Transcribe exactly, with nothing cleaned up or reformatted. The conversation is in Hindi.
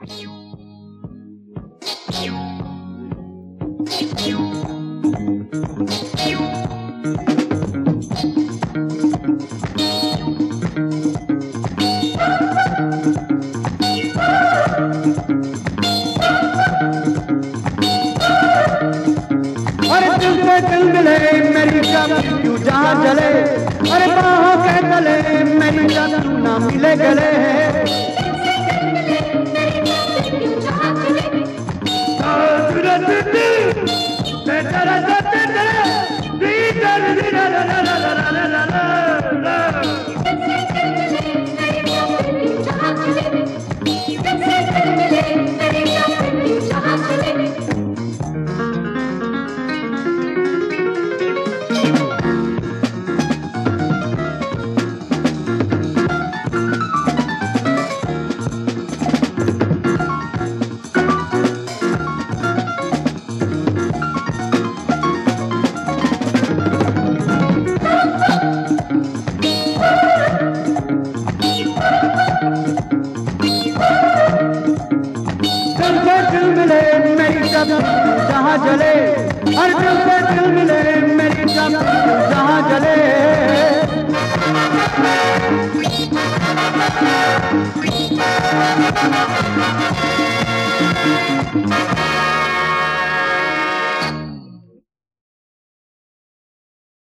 दिल मिले मेरी जान क्यों जहाँ जले, अरे बाहों के तले मेरी जान क्यों ना मिले गले। जहाँ जले हर दिल